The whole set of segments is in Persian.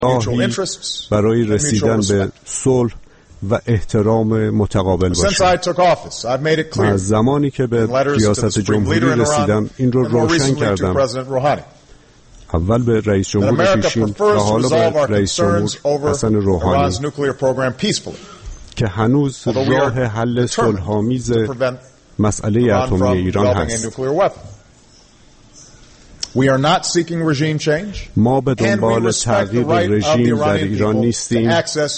راهی برای رسیدن به صلح و احترام متقابل باشه. از زمانی که به ریاست جمهوری رسیدم این رو روشن کردم، اول به رئیس جمهور پیشین و حالا به رئیس جمهور حسن روحانی، که هنوز راه حل صلح‌آمیز مسئله اتمی ایران هست. ما به دنبال تغییر رژیم در ایران نیستیم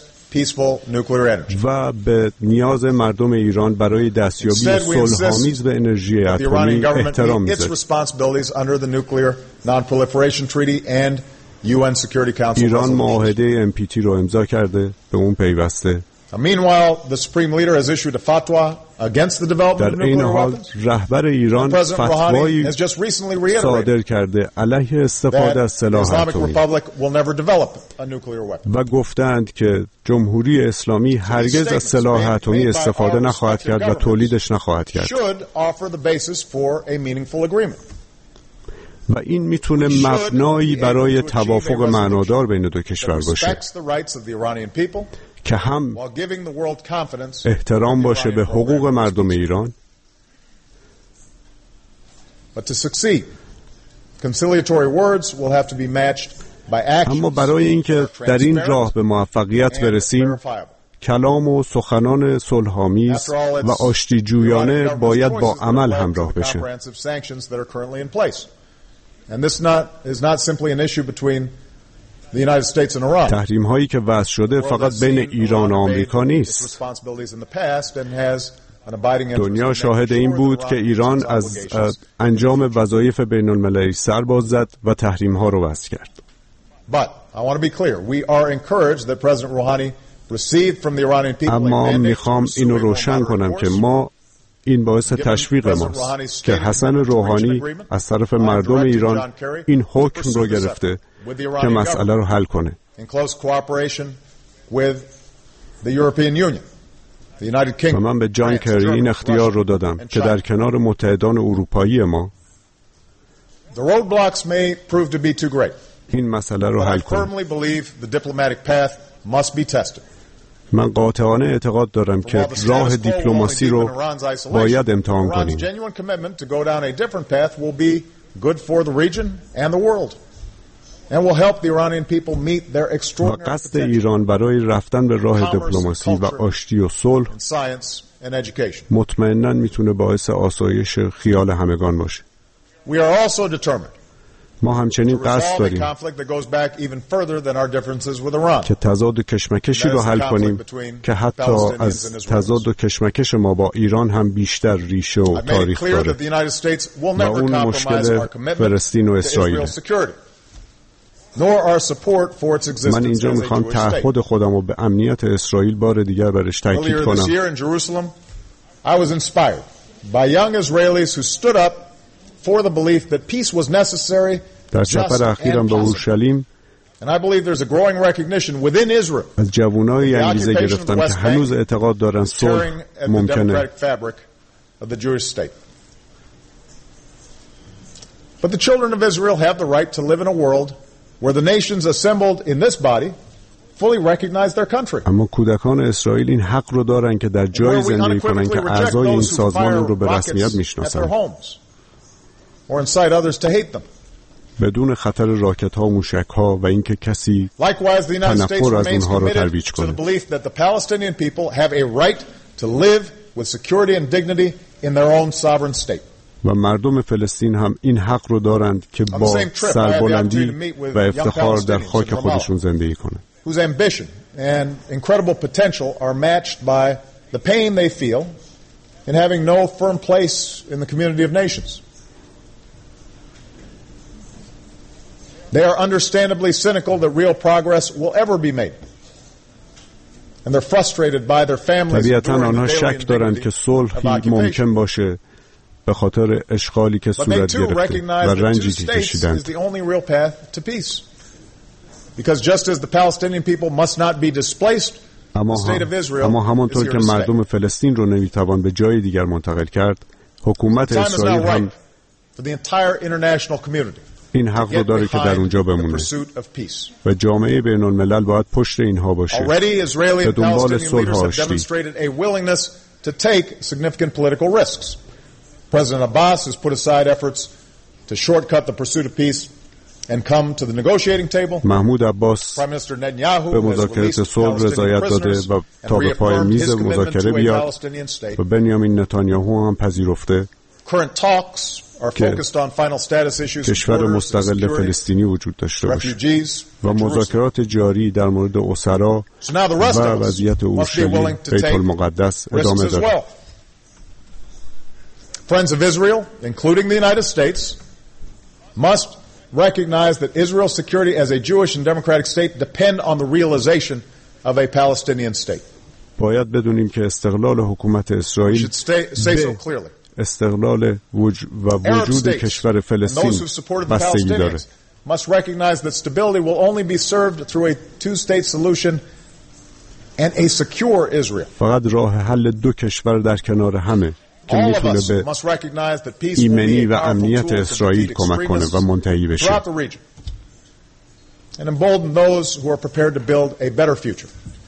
و به نیاز مردم ایران برای دستیابی صلح‌آمیز به انرژی اتمی احترام می‌ذاریم. ایران معاهده NPT رو امضا کرده، به اون پیوسته. در این حال رهبر ایران فتوایی صادر کرده علیه استفاده از سلاح اتمی و گفتند که جمهوری اسلامی هرگز از سلاح اتمی استفاده نخواهد کرد و تولیدش نخواهد کرد. و این میتونه مبنایی برای توافق معنادار بین دو کشور باشه که هم احترام باشه به حقوق مردم ایران، اما برای اینکه در این راه به موفقیت برسیم کلام و سخنان صلح‌آمیز و آشتی جویانه باید با عمل همراه بشه. تحریم هایی که وضع شده فقط بین ایران و آمریکا نیست. دنیا شاهد این بود که ایران از انجام وظایف بین المللی سر باز زد و تحریم ها رو وضع کرد. اما میخوام اینو روشن کنم که این باعث تشویق ماست که حسن روحانی از طرف مردم ایران این حکم رو گرفته که مسئله رو حل کنه. و من به جان کری این اختیار رو دادم که در کنار متحدان اروپایی ما این مسئله رو حل کنه. من قاطعانه اعتقاد دارم که راه دیپلماسی رو باید امتحان کنیم. و قصد ایران برای رفتن به راه دیپلماسی و آشتی و صلح مطمئناً میتونه باعث آسایش خیال همگان باشه. ما همچنین قصد داریم که تضاد و کشمکشی رو حل کنیم که حتی از تضاد و کشمکش ما با ایران هم بیشتر ریشه و تاریخ داره و اون مشکل فلسطین و اسرائیل. من اینجا میخوام تعهد خودم رو به امنیت اسرائیل بار دیگر برش تاکید کنم. در سفر اخیرم به اورشلیم از جوانایی انگیزه گرفتم که هنوز اعتقاد دارن صلح ممکنه. But the children of Israel have the right to live in a world where the nations assembled in this body fully recognize their country. اما کودکان اسرائیل این حق رو دارن که در جایی زندگی کنن که اعضای این سازمان رو به رسمیت میشناسن بدون خطر راکت ها و موشک ها و اینکه کسی تنفر از اونها رو ترویج کنه. و مردم فلسطین هم این حق رو دارند که با سربلندی و افتخار در خاک خودشون زندگی کنند. Whose ambition and incredible potential are matched by the pain they feel in having no firm place in the community of nations. They are understandably cynical that real progress will ever be made. And they're frustrated by their families. طبیعتاً آنها شک دارند که صلحی ممکن باشه به خاطر اشغالی که صورت گرفته و رنجی که کشیدند. Because just as the Palestinian people must not be displaced, the state of Israel اما همانطور که مردم فلسطین رو نمیتوان به جای دیگر منتقل کرد، حکومت اسرائیل هم این حق رو داره که در اونجا بمونه و جامعه بین الملل باید پشت اینها باشه. به دنبال صلح آشتی. To take significant political risks. President Abbas has put aside efforts to shortcut the pursuit of peace and come to the negotiating table. محمود عباس به مذاکرات صلح رضایت داده و تا به پای میز مذاکره بیاد و بنیامین نتانیاهو هم پذیرفته که کشور مستقل فلسطینی وجود داشته باشه و مذاکرات جاری در مورد اسرا و وضعیت اورشلیم بیت المقدس ادامه داره. Friends of Israel, including the United States, must recognize that Israel's security as a Jewish and democratic state depend on the realization of a Palestinian state. باید بدونیم که استقلال حکومت اسرائیل استقلال و وجود کشور فلسطین بستگی داره. Must recognize that stability will only be served through a two-state solution and a secure Israel. فقط راه حل دو کشور در کنار همه که میتونه به ایمنی و امنیت اسرائیل کمک کنه و منتهی بشه. And embolden those who are prepared to build a better future.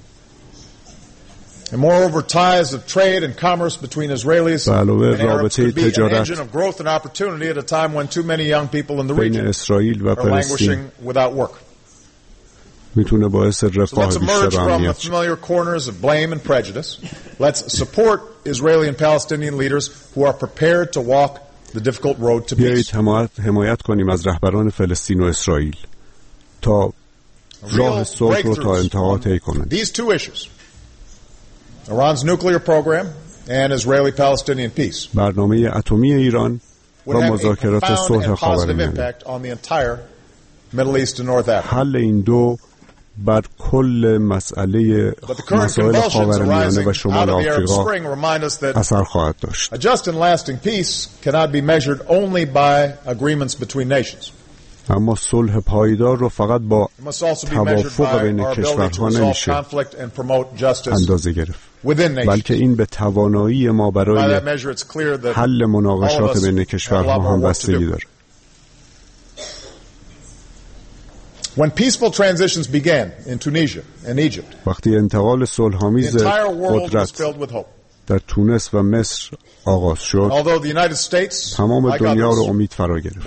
And moreover, ties of trade and commerce between Israelis and Arabs could be an engine of growth and opportunity at a time when too many young people in the region are languishing without work. میتونه باعث رفاه بیشتر و امنیت شه. Familiar corners of blame and prejudice. Let's support Israeli and Palestinian leaders who are prepared to walk the difficult road to peace. بیایید حمایت کنیم از رهبران فلسطین و اسرائیل تا راه صلح رو تا انتها طی کنند. These two issues, Iran's nuclear program and Israeli-Palestinian peace, برنامه اتمی ایران و مذاکرات صلح خاورمیانه. حل این دو بر کل مسائل خاورمیانه و شمال آفریقا اثر خواهد داشت. A just and lasting peace cannot be measured only by agreements between nations. اما صلح پایدار رو فقط با توافق بین کشورها نمیشه اندازه گرفت، بلکه این به توانایی ما برای حل مناقشات بین کشورها هم بستگی داره. When peaceful transitions began in Tunisia and Egypt, وقتی انتقال صلح‌آمیز قدرت در تونس و مصر آغاز شد، تمام دنیا رو امید فرا گرفت.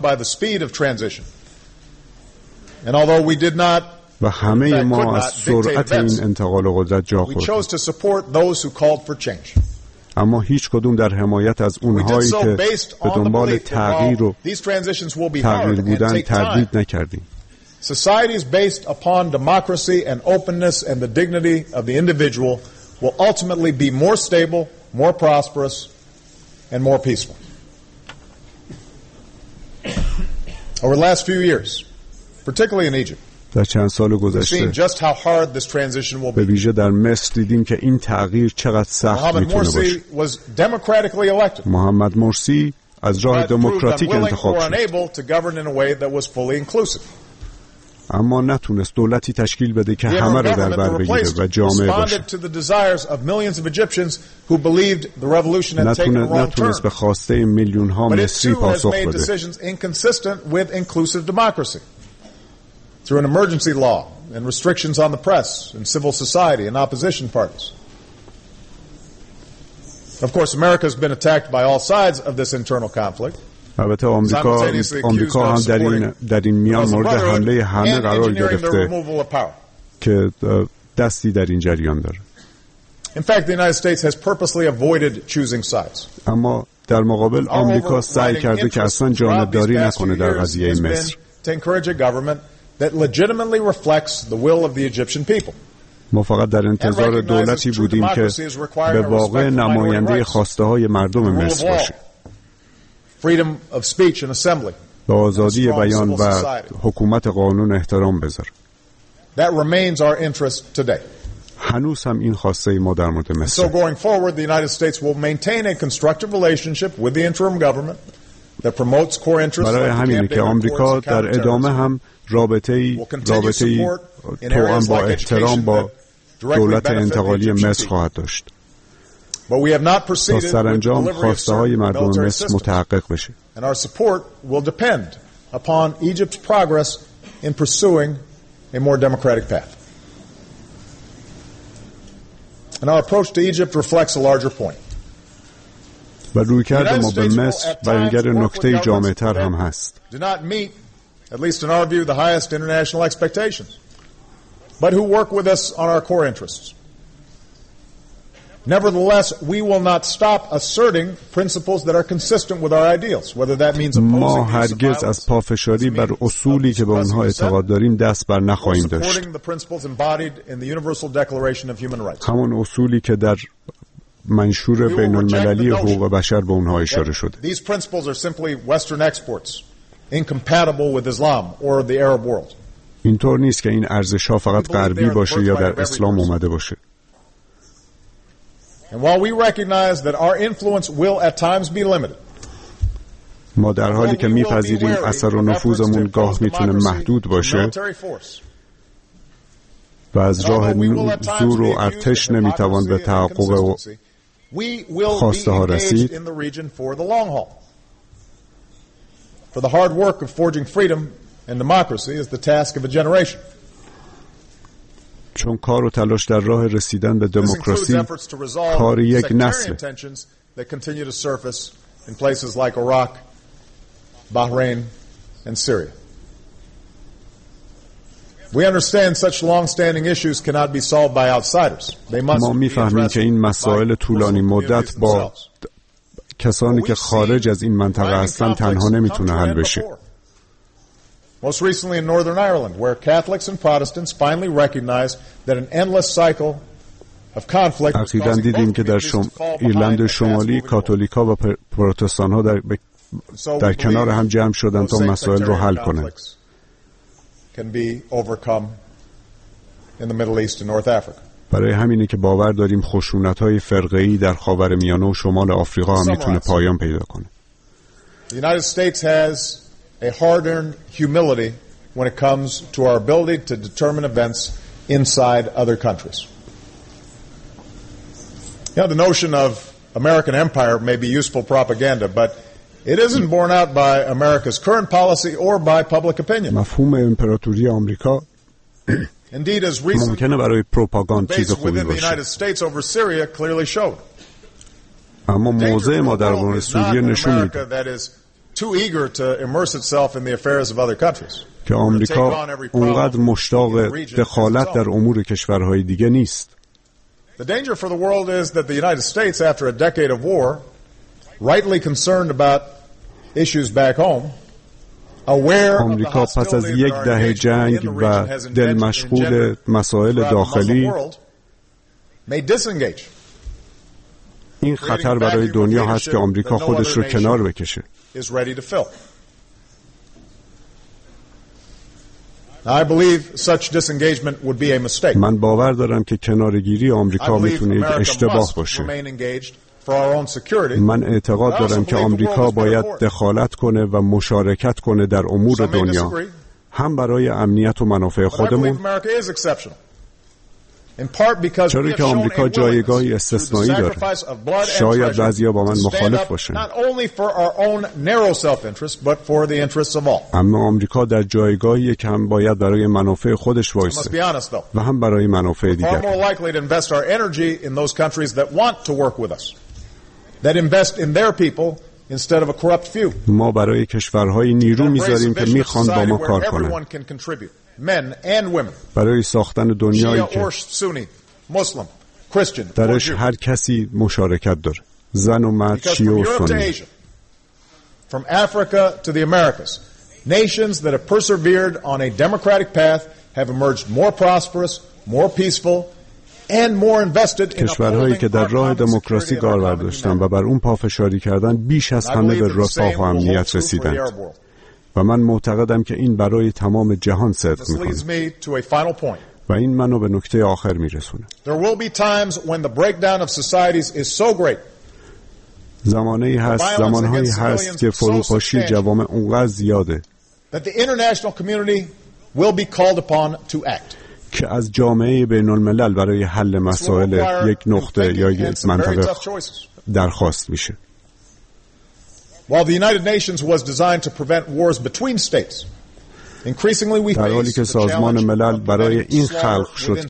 و همه ما از سرعت این انتقال قدرت جا خوردیم. اما هیچ کدوم در حمایت از اونهایی که به دنبال تغییر و تغییر بودن تردید نکردیم. Societies based upon democracy and openness and the dignity of the individual will ultimately be more stable, more prosperous, and more peaceful. Over the last few years, particularly in Egypt, در چند سال گذشته به ویژه در مصر دیدیم که این تغییر چقدر سخت میتونه باشه. محمد مرسی از راه دموکراتیک انتخاب شد، اما نتونست دولتی تشکیل بده که همه رو در بر بگیره و جامع باشه. نتونست به خواسته میلیون ها مصری پاسخ بده. Through an emergency law and restrictions on the press and civil society and opposition parties. Of course, America has been attacked by all sides of this internal conflict. البته آمریکا هم در این میان مورد حمله همه قرار گرفته که دستی در این جریان داره. In fact, the United States has purposely avoided choosing sides. اما در مقابل آمریکا سعی کرده که اصلا جانبداری نکنه در قضیه مصر. To encourage a government that legitimately reflects the will of the Egyptian people. ما فقط در انتظار دولتی بودیم که به واقع نماینده خواسته های مردم مصر باشه. Freedom of speech and assembly. به آزادی بیان و حکومت قانون احترام بذاره. That remains our interest today. هنوز هم این خواسته ما در مورد مصر. So going forward, the United States will maintain a constructive relationship with the interim government that promotes core interests. برای همینه که آمریکا در ادامه هم رابطه‌ای توأم با احترام با دولت انتقالی مصر خواهد داشت تا سرانجام خواسته های مردم مصر متحقق بشه. And our support will depend upon Egypt's progress in pursuing a more democratic path. And our approach to Egypt reflects a larger point. و رویکرد ما به مصر بیانگر نکته جامع‌تر هم هست. Do not meet, at least in our view, the highest international expectations, but who work with us on our core interests. Nevertheless, we will not stop asserting principles that are consistent with our ideals, whether that means opposing ما هرگز از پافشاری بر اصولی که به آنها اعتقاد داریم دست بر نخواهیم داشت. همان اصولی که در منشور بین المللی حقوق بشر به اونها اشاره شده. These principles are simply Western exports, incompatible with Islam or the Arab world. اینطور نیست که این ارزش‌ها فقط غربی باشه یا در اسلام اومده باشه. And while we recognize that our influence will at times be limited, ما در حالی که می‌پذیریم اثر و نفوذمون گاه میتونه محدود باشه و از راه زور و ارتش نمیتوان به تحقق خواسته ها رسید، For the hard work of forging freedom and democracy is the task of a generation. چون کار و تلاش در راه رسیدن به دموکراسی کار یک نسل. That continue to surface in places like Iraq, Bahrain, and Syria. We understand such long-standing issues cannot be solved by outsiders. They must ما می‌فهمیم که این مسائل طولانی مدت با کسانی که خارج از این منطقه هستند تنها نمیتونه حل بشه. Most recently in Northern Ireland, where Catholics and Protestants finally recognized that an endless cycle of conflict. اخیراً دیدیم که در ایرلند شمالی کاتولیکا و پروتستان‌ها در کنار هم جمع شدن تا مسائل رو حل کنند. Can be overcome in the Middle East and North Africa. برای همینه که باور داریم خشونت‌های فرقه‌ای در خاورمیانه و شمال آفریقا هم میتونه پایان پیدا کنه. The United States has a hard-earned humility when it comes to our ability to determine events inside other countries. You know, the notion of American empire may be useful propaganda, but it isn't borne out by America's current policy or by public opinion. مفهوم امپراتوری آمریکا Indeed, as recent ممکنه برای پروپاگاند چیز خوبی باشه. The United States over Syria clearly showed. اما موضع ما در مورد سوریه نشون میده too eager to immerse itself in the affairs of other countries. که آمریکا اونقدر مشتاق دخالت در امور کشورهای دیگه نیست. The danger for the world is that the United States, after a decade of war, rightly concerned about issues back home, aware of the آمریکا پس از یک دهه جنگ و دل مشغول مسائل داخلی may disengage. این خطر برای دنیا هست که آمریکا خودش رو کنار بکشه. Is ready to fill. I believe such disengagement would be a mistake. من باور دارم که کنارگیری آمریکا میتونه یک اشتباه باشه. من اعتقاد دارم که آمریکا باید دخالت کنه و مشارکت کنه در امور دنیا، هم برای امنیت و منافع خودمون، چرا که آمریکا جایگاهی استثنایی داره. شاید بعضیا با من مخالف باشن، اما آمریکا در جایگاهی که هم باید برای منافع خودش وایسه و هم برای منافع دیگر. ما برای کشورهای نیرو میذاریم که میخوان با ما کار کنن، برای ساختن دنیایی که درش هر کسی مشارکت داره، زن و مرد، شیعه و سنی. From Africa to the Americas, nations that have persevered on a democratic path have emerged more prosperous, more peaceful, and more invested in کشورهایی که در راه دموکراسی کار برداشتن و بر اون پافشاری کردن بیش از همه به رفاه و امنیت رسیدند. و من معتقدم که این برای تمام جهان صدق میکنه. و این منو به نکته آخر میرسونه. زمانهایی هست که فروپاشی جوامع اونقدر زیاده که از جامعه بین الملل برای حل مسائل یک نقطه یا یک منطقه درخواست میشه. While the United Nations was designed to prevent wars between states, در حالی که سازمان ملل برای این خلق شد